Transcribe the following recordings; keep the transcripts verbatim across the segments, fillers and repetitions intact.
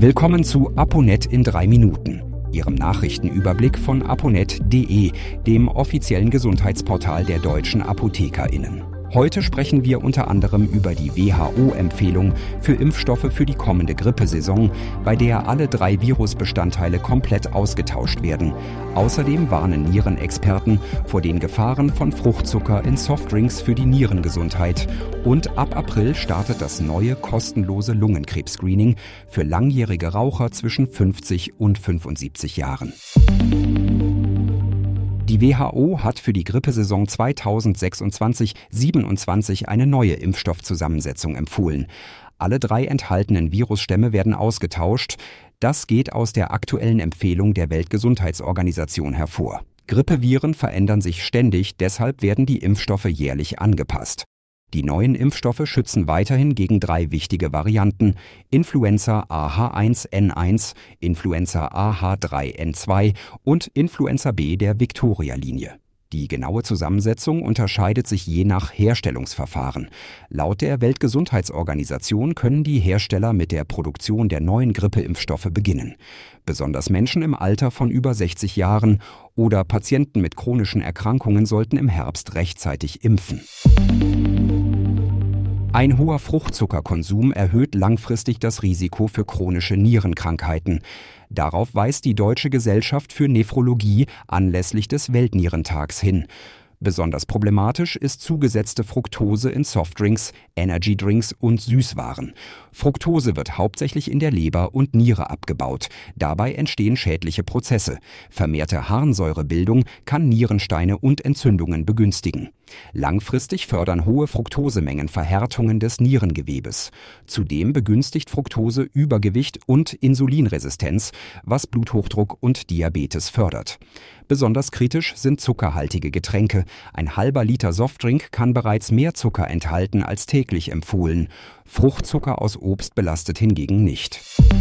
Willkommen zu Aponet in drei Minuten, Ihrem Nachrichtenüberblick von aponet punkt de, dem offiziellen Gesundheitsportal der deutschen ApothekerInnen. Heute sprechen wir unter anderem über die W H O-Empfehlung für Impfstoffe für die kommende Grippesaison, bei der alle drei Virusbestandteile komplett ausgetauscht werden. Außerdem warnen Nierenexperten vor den Gefahren von Fruchtzucker in Softdrinks für die Nierengesundheit. Und ab April startet das neue kostenlose Lungenkrebs-Screening für langjährige Raucher zwischen fünfzig und fünfundsiebzig Jahren. Die W H O hat für die Grippesaison zweitausendsechsundzwanzig siebenundzwanzig eine neue Impfstoffzusammensetzung empfohlen. Alle drei enthaltenen Virusstämme werden ausgetauscht. Das geht aus der aktuellen Empfehlung der Weltgesundheitsorganisation hervor. Grippeviren verändern sich ständig, deshalb werden die Impfstoffe jährlich angepasst. Die neuen Impfstoffe schützen weiterhin gegen drei wichtige Varianten: Influenza A H eins N eins, Influenza A H drei N zwei und Influenza B der Victoria-Linie. Die genaue Zusammensetzung unterscheidet sich je nach Herstellungsverfahren. Laut der Weltgesundheitsorganisation können die Hersteller mit der Produktion der neuen Grippeimpfstoffe beginnen. Besonders Menschen im Alter von über sechzig Jahren oder Patienten mit chronischen Erkrankungen sollten im Herbst rechtzeitig impfen. Ein hoher Fruchtzuckerkonsum erhöht langfristig das Risiko für chronische Nierenkrankheiten. Darauf weist die Deutsche Gesellschaft für Nephrologie anlässlich des Weltnierentags hin. Besonders problematisch ist zugesetzte Fructose in Softdrinks, Energydrinks und Süßwaren. Fructose wird hauptsächlich in der Leber und Niere abgebaut. Dabei entstehen schädliche Prozesse. Vermehrte Harnsäurebildung kann Nierensteine und Entzündungen begünstigen. Langfristig fördern hohe Fructosemengen Verhärtungen des Nierengewebes. Zudem begünstigt Fructose Übergewicht und Insulinresistenz, was Bluthochdruck und Diabetes fördert. Besonders kritisch sind zuckerhaltige Getränke. Ein halber Liter Softdrink kann bereits mehr Zucker enthalten als täglich empfohlen. Fruchtzucker aus Obst belastet hingegen nicht.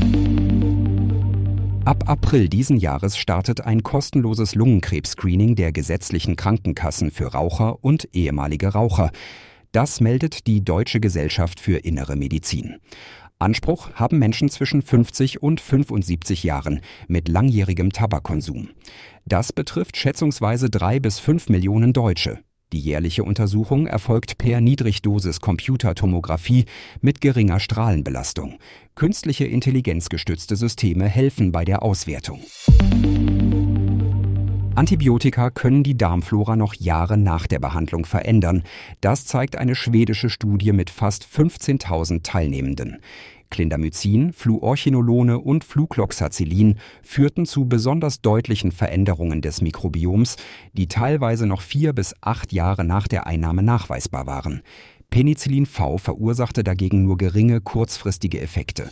Ab April diesen Jahres startet ein kostenloses Lungenkrebs-Screening der gesetzlichen Krankenkassen für Raucher und ehemalige Raucher. Das meldet die Deutsche Gesellschaft für Innere Medizin. Anspruch haben Menschen zwischen fünfzig und fünfundsiebzig Jahren mit langjährigem Tabakkonsum. Das betrifft schätzungsweise drei bis fünf Millionen Deutsche. Die jährliche Untersuchung erfolgt per Niedrigdosis-Computertomographie mit geringer Strahlenbelastung. Künstliche intelligenzgestützte Systeme helfen bei der Auswertung. Antibiotika können die Darmflora noch Jahre nach der Behandlung verändern. Das zeigt eine schwedische Studie mit fast fünfzehntausend Teilnehmenden. Clindamycin, Fluorchinolone und Flucloxacillin führten zu besonders deutlichen Veränderungen des Mikrobioms, die teilweise noch vier bis acht Jahre nach der Einnahme nachweisbar waren. Penicillin V verursachte dagegen nur geringe kurzfristige Effekte.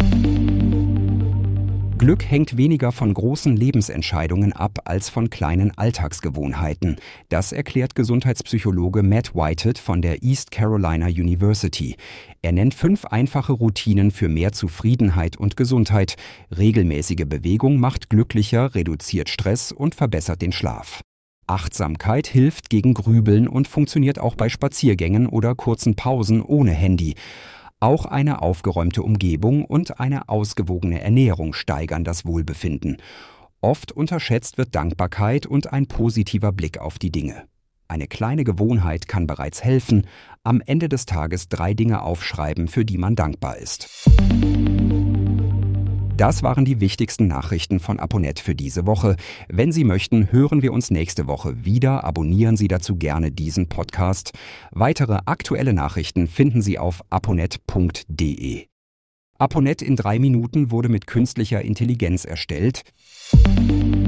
Glück hängt weniger von großen Lebensentscheidungen ab als von kleinen Alltagsgewohnheiten. Das erklärt Gesundheitspsychologe Matt Whitehead von der East Carolina University. Er nennt fünf einfache Routinen für mehr Zufriedenheit und Gesundheit. Regelmäßige Bewegung macht glücklicher, reduziert Stress und verbessert den Schlaf. Achtsamkeit hilft gegen Grübeln und funktioniert auch bei Spaziergängen oder kurzen Pausen ohne Handy. Auch eine aufgeräumte Umgebung und eine ausgewogene Ernährung steigern das Wohlbefinden. Oft unterschätzt wird Dankbarkeit und ein positiver Blick auf die Dinge. Eine kleine Gewohnheit kann bereits helfen, am Ende des Tages drei Dinge aufschreiben, für die man dankbar ist. Das waren die wichtigsten Nachrichten von Aponet für diese Woche. Wenn Sie möchten, hören wir uns nächste Woche wieder. Abonnieren Sie dazu gerne diesen Podcast. Weitere aktuelle Nachrichten finden Sie auf aponet punkt de. Aponet in drei Minuten wurde mit künstlicher Intelligenz erstellt.